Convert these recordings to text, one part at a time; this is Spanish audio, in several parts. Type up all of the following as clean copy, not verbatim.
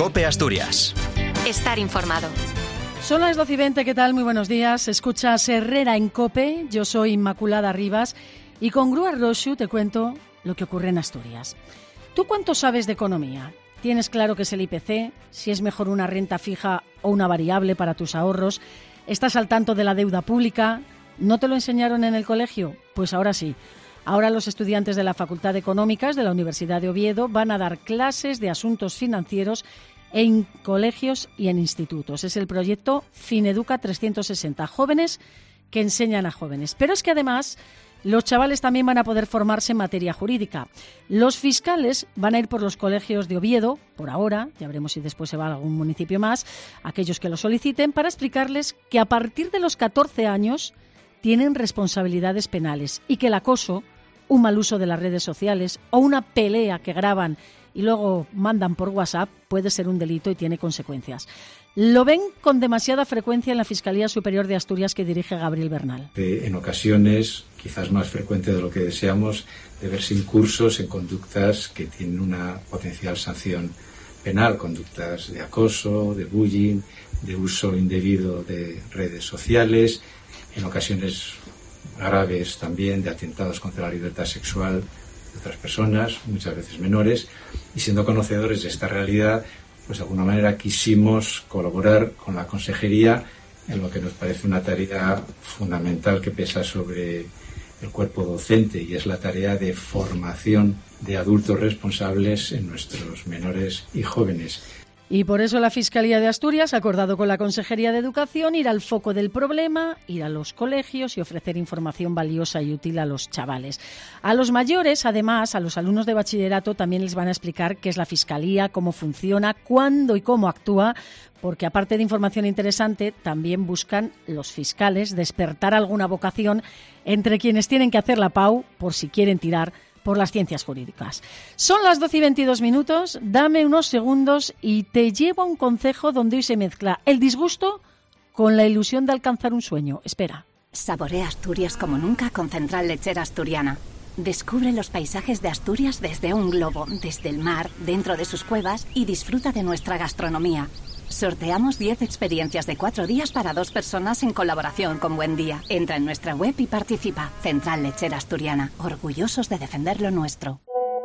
COPE Asturias. Estar informado. Son las 12:20, ¿qué tal? Muy buenos días. Escuchas Herrera en COPE, yo soy Inmaculada Rivas y con Grúa Roxu te cuento lo que ocurre en Asturias. ¿Tú cuánto sabes de economía? ¿Tienes claro qué es el IPC? ¿Si es mejor una renta fija o una variable para tus ahorros? ¿Estás al tanto de la deuda pública? ¿No te lo enseñaron en el colegio? Pues ahora sí. Ahora los estudiantes de la Facultad de Económicas de la Universidad de Oviedo van a dar clases de asuntos financieros en colegios y en institutos. Es el proyecto Fineduca 360, jóvenes que enseñan a jóvenes. Pero es que además los chavales también van a poder formarse en materia jurídica. Los fiscales van a ir por los colegios de Oviedo, por ahora, ya veremos si después se va a algún municipio más, aquellos que lo soliciten, para explicarles que a partir de los 14 años tienen responsabilidades penales y que el acoso, un mal uso de las redes sociales o una pelea que graban y luego mandan por WhatsApp puede ser un delito y tiene consecuencias. Lo ven con demasiada frecuencia en la Fiscalía Superior de Asturias que dirige Gabriel Bernal. En ocasiones, quizás más frecuente de lo que deseamos, de verse incursos en conductas que tienen una potencial sanción penal, conductas de acoso, de bullying, de uso indebido de redes sociales, en ocasiones graves también de atentados contra la libertad sexual de otras personas, muchas veces menores, y siendo conocedores de esta realidad, pues de alguna manera quisimos colaborar con la Consejería en lo que nos parece una tarea fundamental que pesa sobre el cuerpo docente, y es la tarea de formación de adultos responsables en nuestros menores y jóvenes. Y por eso la Fiscalía de Asturias ha acordado con la Consejería de Educación ir al foco del problema, ir a los colegios y ofrecer información valiosa y útil a los chavales. A los mayores, además, a los alumnos de bachillerato también les van a explicar qué es la Fiscalía, cómo funciona, cuándo y cómo actúa, porque aparte de información interesante, también buscan los fiscales despertar alguna vocación entre quienes tienen que hacer la PAU por si quieren tirar por las ciencias jurídicas. Son las 12:22, dame unos segundos y te llevo a un concejo donde hoy se mezcla el disgusto con la ilusión de alcanzar un sueño. Espera. Saborea Asturias como nunca con Central Lechera Asturiana. Descubre los paisajes de Asturias desde un globo, desde el mar, dentro de sus cuevas y disfruta de nuestra gastronomía. Sorteamos 10 experiencias de 4 días para 2 personas en colaboración con Buen Día. Entra en nuestra web y participa. Central Lechera Asturiana, orgullosos de defender lo nuestro.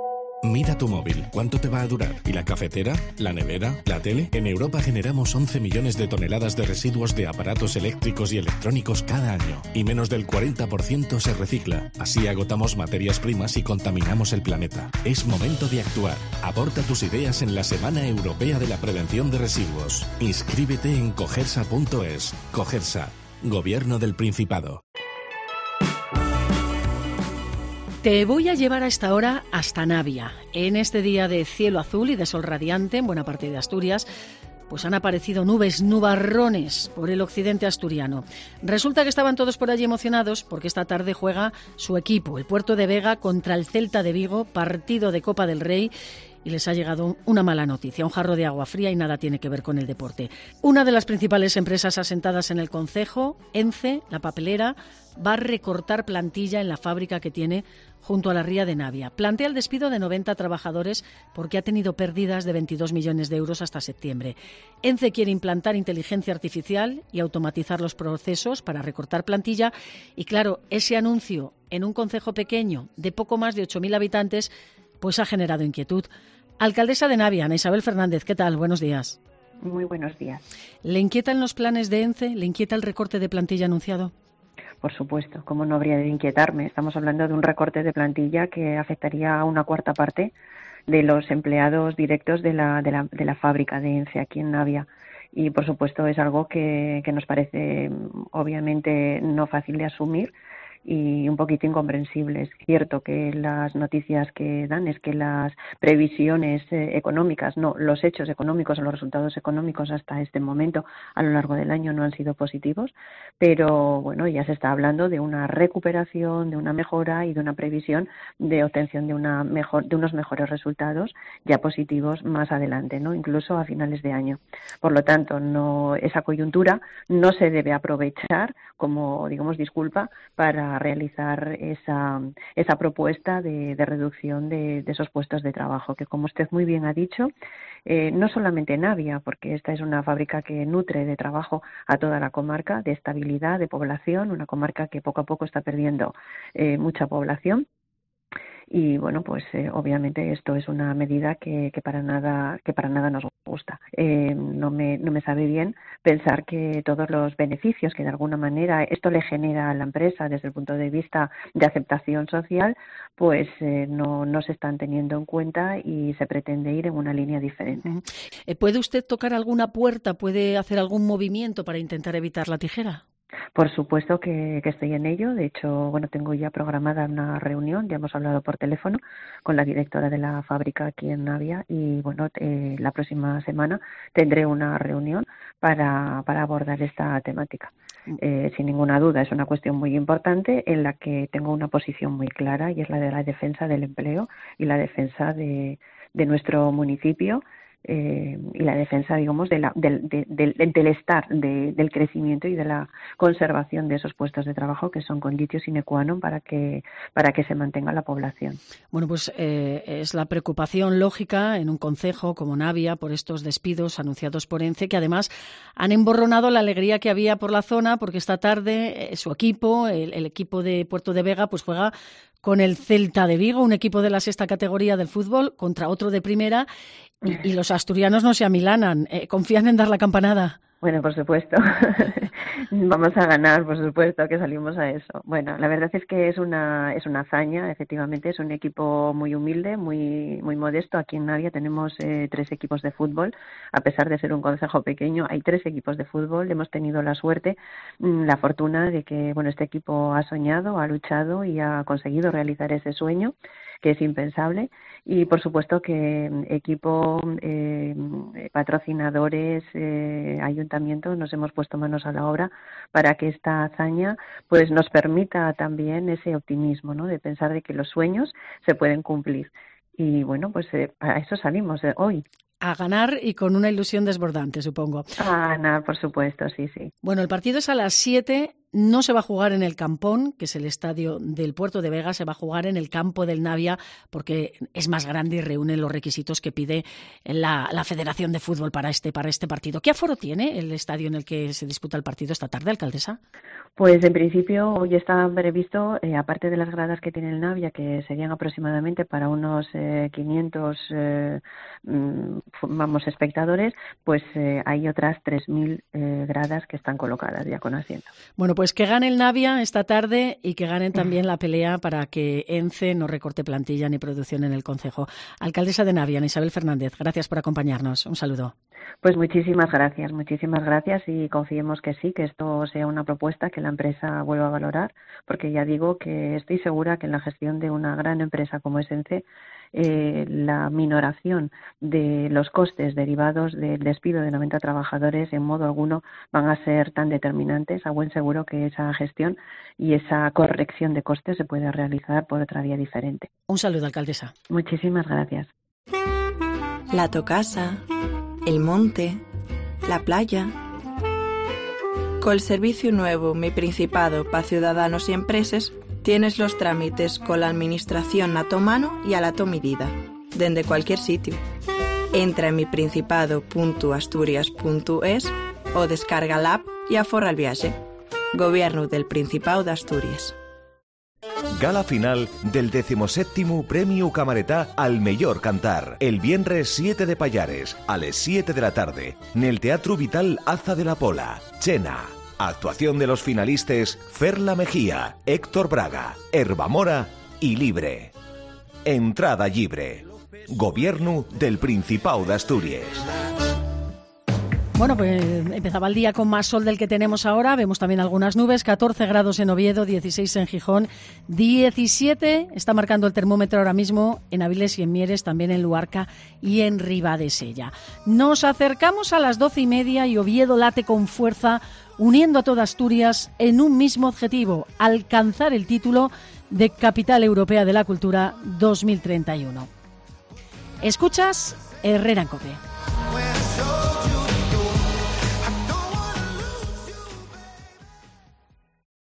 Mira tu móvil, ¿cuánto te va a durar? ¿Y la cafetera? ¿La nevera? ¿La tele? En Europa generamos 11 millones de toneladas de residuos de aparatos eléctricos y electrónicos cada año, y menos del 40% se recicla. Así agotamos materias primas y contaminamos el planeta. Es momento de actuar. Aporta tus ideas en la Semana Europea de la Prevención de Residuos. Inscríbete en cogersa.es. Cogersa, Gobierno del Principado. Te voy a llevar a esta hora hasta Navia. En este día de cielo azul y de sol radiante en buena parte de Asturias, pues han aparecido nubes, nubarrones por el occidente asturiano. Resulta que estaban todos por allí emocionados porque esta tarde juega su equipo, el Puerto de Vega, contra el Celta de Vigo, partido de Copa del Rey. Y les ha llegado una mala noticia, un jarro de agua fría y nada tiene que ver con el deporte. Una de las principales empresas asentadas en el concejo, ENCE, la papelera, va a recortar plantilla en la fábrica que tiene junto a la ría de Navia. Plantea el despido de 90 trabajadores porque ha tenido pérdidas de 22 millones de euros hasta septiembre. ENCE quiere implantar inteligencia artificial y automatizar los procesos para recortar plantilla y, claro, ese anuncio en un concejo pequeño de poco más de 8.000 habitantes pues ha generado inquietud. Alcaldesa de Navia, Ana Isabel Fernández, ¿qué tal? Buenos días. Muy buenos días. ¿Le inquietan los planes de ENCE? ¿Le inquieta el recorte de plantilla anunciado? Por supuesto, ¿cómo no habría de inquietarme? Estamos hablando de un recorte de plantilla que afectaría a una cuarta parte de los empleados directos de la fábrica de ENCE aquí en Navia. Y, por supuesto, es algo que nos parece, obviamente, no fácil de asumir y un poquito incomprensible. Es cierto que las noticias que dan es que las previsiones económicas, no, los hechos económicos o los resultados económicos hasta este momento a lo largo del año no han sido positivos, pero bueno, ya se está hablando de una recuperación, de una mejora y de una previsión de obtención de unos mejores resultados ya positivos más adelante, ¿no? Incluso a finales de año. Por lo tanto, esa coyuntura no se debe aprovechar como, digamos, disculpa para para realizar esa propuesta de reducción de esos puestos de trabajo, que como usted muy bien ha dicho, no solamente Navia, porque esta es una fábrica que nutre de trabajo a toda la comarca, de estabilidad, de población, una comarca que poco a poco está perdiendo mucha población. Y bueno, pues obviamente esto es una medida que para nada nos gusta. No me sabe bien pensar que todos los beneficios que de alguna manera esto le genera a la empresa desde el punto de vista de aceptación social, pues no se están teniendo en cuenta y se pretende ir en una línea diferente. ¿Puede usted tocar alguna puerta? ¿Puede hacer algún movimiento para intentar evitar la tijera? Por supuesto que estoy en ello. De hecho, bueno, tengo ya programada una reunión. Ya hemos hablado por teléfono con la directora de la fábrica aquí en Navia y, bueno, la próxima semana tendré una reunión para abordar esta temática. Sin ninguna duda, es una cuestión muy importante en la que tengo una posición muy clara y es la de la defensa del empleo y la defensa de nuestro municipio. Y la defensa, digamos, del estar, del crecimiento y de la conservación de esos puestos de trabajo que son conditio sine qua non para que se mantenga la población. Bueno, pues es la preocupación lógica en un concejo como Navia por estos despidos anunciados por ENCE, que además han emborronado la alegría que había por la zona, porque esta tarde su equipo, el equipo de Puerto de Vega, pues juega con el Celta de Vigo, un equipo de la sexta categoría del fútbol, contra otro de primera, y los asturianos no se amilanan. ¿Confían en dar la campanada? Bueno, por supuesto. Vamos a ganar, por supuesto, que salimos a eso. Bueno, la verdad es que es una hazaña, efectivamente, es un equipo muy humilde, muy modesto. Aquí en Navia tenemos 3 equipos de fútbol. A pesar de ser un concejo pequeño, hay 3 equipos de fútbol. Hemos tenido la suerte, la fortuna de que, bueno, este equipo ha soñado, ha luchado y ha conseguido realizar ese sueño, que es impensable. Y por supuesto que equipo, patrocinadores, ayuntamientos, nos hemos puesto manos a la obra para que esta hazaña pues nos permita también ese optimismo, ¿no?, de pensar de que los sueños se pueden cumplir. Y bueno, pues a eso salimos hoy. A ganar y con una ilusión desbordante, supongo. A ganar, por supuesto, sí. Bueno, el partido es a las 7. No se va a jugar en el Campón, que es el estadio del Puerto de Vega, se va a jugar en el campo del Navia porque es más grande y reúne los requisitos que pide la Federación de Fútbol para este partido. ¿Qué aforo tiene el estadio en el que se disputa el partido esta tarde, alcaldesa? Pues en principio hoy está previsto, aparte de las gradas que tiene el Navia, que serían aproximadamente para unos 500 espectadores, pues hay otras 3.000 gradas que están colocadas ya con asiento. Bueno, pues que gane el Navia esta tarde y que ganen también la pelea para que ENCE no recorte plantilla ni producción en el concejo. Alcaldesa de Navia, Isabel Fernández, gracias por acompañarnos. Un saludo. Pues muchísimas gracias y confiemos que sí, que esto sea una propuesta que la empresa vuelva a valorar, porque ya digo que estoy segura que en la gestión de una gran empresa como es ENCE, la minoración de los costes derivados del despido de 90 trabajadores en modo alguno van a ser tan determinantes. A buen seguro que esa gestión y esa corrección de costes se puede realizar por otra vía diferente. Un saludo, alcaldesa. Muchísimas gracias. La Tocasa, el monte, la playa. Col servicio nuevo Mi Principado pa ciudadanos y empresas, tienes los trámites con la administración a tu mano y a la tu medida, desde cualquier sitio. Entra en miprincipado.asturias.es o descarga la app y aforra el viaje. Gobierno del Principado de Asturias. Gala final del 17º Premio Camaretá al Mellor Cantar. El viernes 7 de Pallares, a las 7 de la tarde, nel Teatro Vital Aza de la Pola. Chena. Actuación de los finalistas Ferla Mejía, Héctor Braga, Herba Mora y Libre. Entrada libre. Gobierno del Principado de Asturias. Bueno, pues empezaba el día con más sol del que tenemos ahora. Vemos también algunas nubes, 14 grados en Oviedo, 16 en Gijón, 17 está marcando el termómetro ahora mismo en Avilés y en Mieres, también en Luarca y en Ribadesella. Nos acercamos a las 12:30 y Oviedo late con fuerza, uniendo a toda Asturias en un mismo objetivo, alcanzar el título de Capital Europea de la Cultura 2031. Escuchas Herrera en COPE.